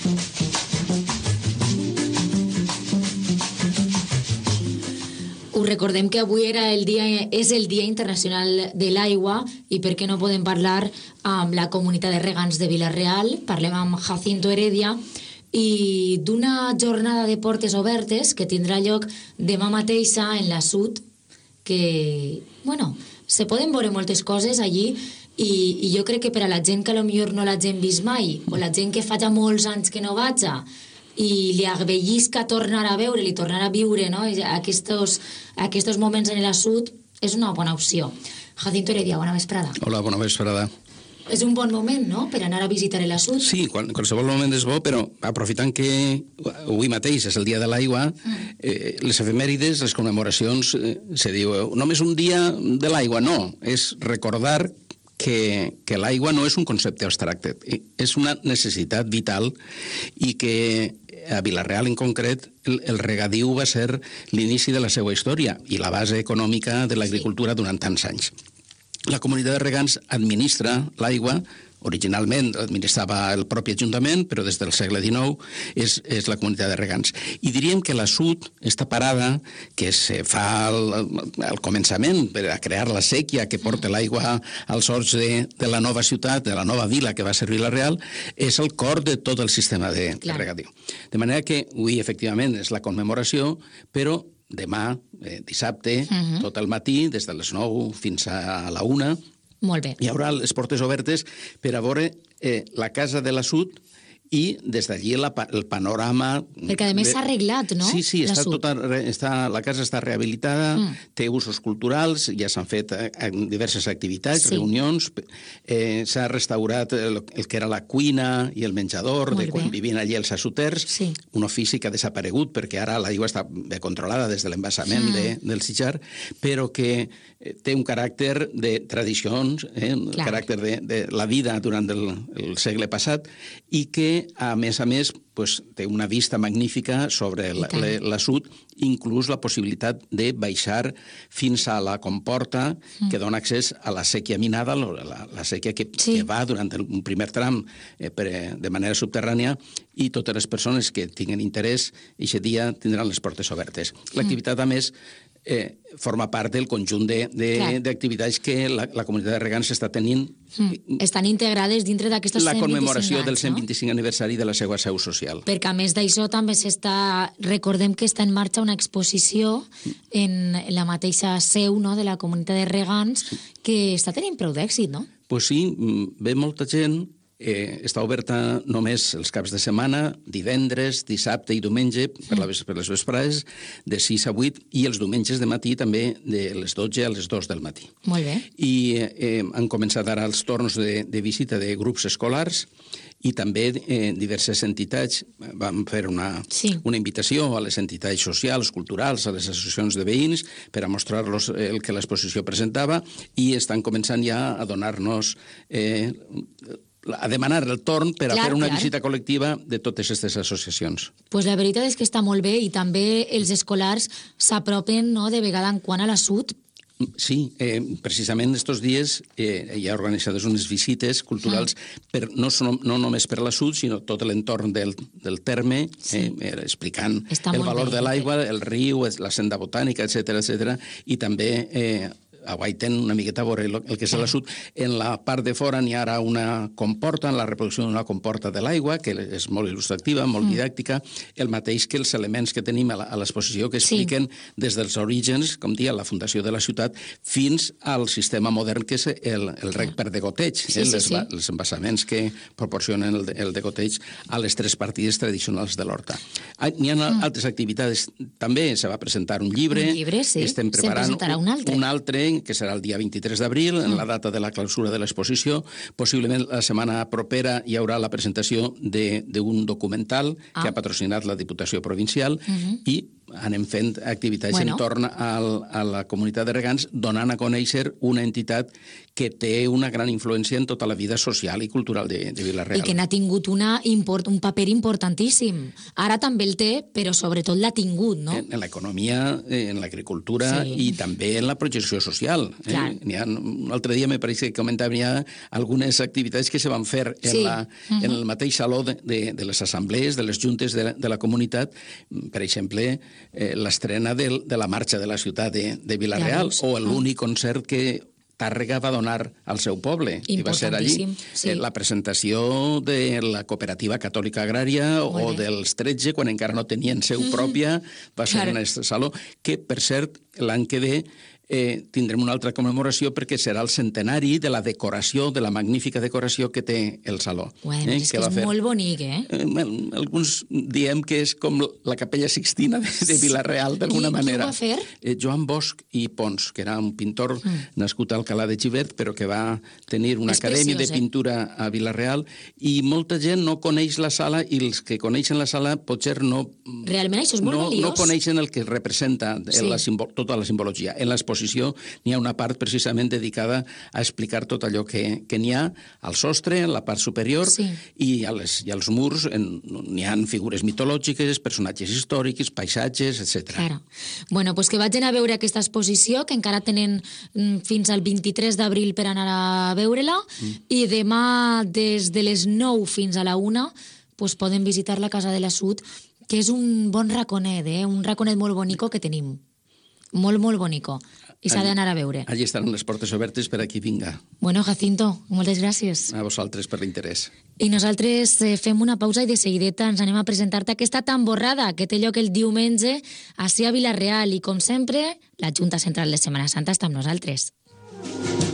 Us recordem que avui és el Dia Internacional de l'Aigua i per què no podem parlar amb la comunitat de regants de Vila-real. Parlem amb Jacinto Heredia i d'una jornada de portes obertes que tindrà lloc demà mateixa en la Sud, que, bueno, se poden veure moltes coses allí i jo crec que per a la gent que potser no l'hagin vist mai o la gent que fa ja molts anys que no vaig i li agbellisca tornar a veure, li tornar a viure, no? Aquests moments en la Sud és una bona opció. Jacinto Heredia, bona vesprada. Hola, bona vesprada. És un bon moment, no?, per anar a visitar la Sud. Sí, qualsevol moment és bo, però aprofitant que avui mateix és el Dia de l'Aigua, les efemèrides, les commemoracions, se diu, només un dia de l'aigua, no, és recordar que l'aigua no és un concepte abstracte, és una necessitat vital i que a Vila-real en concret el regadiu va ser l'inici de la seva història i la base econòmica de l'agricultura durant tants anys. La comunitat de regants administra l'aigua. Originalment administrava el propi Ajuntament, però des del segle XIX és la comunitat de regants. I diríem que la Sud, esta parada que se fa al començament per a crear la sèquia que porta l'aigua als horts de la nova ciutat, de la nova vila que va ser Vila-real, és el cor de tot el sistema de regadiu. De manera que avui, efectivament, és la commemoració, però demà, dissabte, tot el matí, des de les 9 fins a la 1, molt bé. Hi haurà les portes obertes per a veure la Casa de la Sud i des d'allí el panorama... Perquè a més s'ha arreglat, no? Sí, la casa està rehabilitada, té usos culturals, ja s'han fet diverses activitats, reunions, s'ha restaurat el que era la cuina i el menjador de quan vivien allí els assuters, un ofici que ha desaparegut perquè ara l'aigua està ben controlada des de l'embassament del Sitjar, però que té un caràcter de tradicions, un caràcter de la vida durant el segle passat i que a més, té una vista magnífica sobre la Sud, inclús la possibilitat de baixar fins a la comporta que dona accés a la sèquia minada, la sèquia que va durant un primer tram de manera subterrània, i totes les persones que tinguin interès aquest dia tindran les portes obertes. L'activitat, a més, forma part del conjunt d'activitats que la comunitat de regants està tenint. Estan integrades dintre d'aquestes 125 anys, la commemoració del 125 aniversari de la seva seu social. Perquè a més d'això també recordem que està en marxa una exposició en la mateixa seu de la comunitat de regants que està tenint prou d'èxit, no? Pues sí, ve molta gent. Està oberta només els caps de setmana, divendres, dissabte i diumenge, per les vesprades, de 6 a 8, i els diumenges de matí també de les 12 a les 2 del matí. Molt bé. I han començat ara els torns de visita de grups escolars i també diverses entitats. Vam fer una invitació a les entitats socials, culturals, a les associacions de veïns per a mostrar-los el que l'exposició presentava i estan començant ja a donar-nos a demanar el torn per a fer una visita col·lectiva de totes aquestes associacions. Pues la veritat és que està molt bé i també els escolars s'apropen de vegada en quant a la Sud. Sí, precisament estos dies hi ha organitzades unes visites culturals no només per la Sud, sinó tot l'entorn del terme, explicant el valor de l'aigua, el riu, la senda botànica, etc. I també aguaiten una miqueta a veure el que és a la Sud. En la part de fora n'hi ha ara una comporta, la reproducció d'una comporta de l'aigua, que és molt il·lustrativa, molt didàctica, el mateix que els elements que tenim a l'exposició que expliquen des dels orígens, com dia, la fundació de la ciutat, fins al sistema modern que és el rec per degoteig, els embassaments que proporcionen el degoteig a les 3 partides tradicionals de l'horta. N'hi ha altres activitats. També se va presentar un llibre. Estem preparant un altre que serà el dia 23 d'abril, en la data de la clausura de l'exposició. Possiblement la setmana propera hi haurà la presentació d'un documental que ha patrocinat la Diputació Provincial i anem fent activitats entorn a la comunitat de regants, donant a conèixer una entitat que té una gran influència en tota la vida social i cultural de Vila-real. I que n'ha tingut un paper importantíssim. Ara també el té, però sobretot l'ha tingut, no? En l'economia, en l'agricultura i també en la projecció social. Un altre dia me pareix que comentava que hi ha algunes activitats que se van fer en el mateix saló de les assemblees, de les juntes de la comunitat, per exemple, l'estrena de la marxa de la ciutat de Vila-real, o l'únic concert que Tàrrega va donar al seu poble, i va ser allí. La presentació de la Cooperativa Catòlica Agrària o dels 13, quan encara no tenien seu pròpia, va ser en aquest saló, que, per cert, l'any que ve tindrem una altra commemoració perquè serà el centenari de la decoració, de la magnífica decoració que té el saló. És que és molt bonic, Alguns diem que és com la capella Sixtina de Vila-real, d'alguna manera. Qui ho va fer? Joan Bosch i Pons, que era un pintor nascut a Alcalà de Xivert, però que va tenir una acadèmia de pintura a Vila-real, i molta gent no coneix la sala, i els que coneixen la sala potser no... Realment això és molt valiós. No coneixen el que representa tota la simbologia. En l'exposició n'hi ha una part precisament dedicada a explicar tot allò que n'hi ha al sostre, en la part superior, i als murs n'hi ha figures mitològiques, personatges històrics, paisatges, etc. Claro. Bueno, pues que vagin a veure aquesta exposició, que encara tenen fins al 23 d'abril per anar a veure-la, i demà des de les 9 fins a la 1 pues poden visitar la Casa de la Sud, que és un bon raconet, un raconet molt bonico que tenim. Molt, molt bonico. I s'ha d'anar a veure. Allí estaran les portes obertes per a qui vinga. Bueno, Jacinto, moltes gràcies. A vosaltres per l'interès. I nosaltres fem una pausa i de seguideta ens anem a presentar-te aquesta tamborrada que té lloc el diumenge ací a Vila-real. I com sempre, la Junta Central de Setmana Santa està amb nosaltres.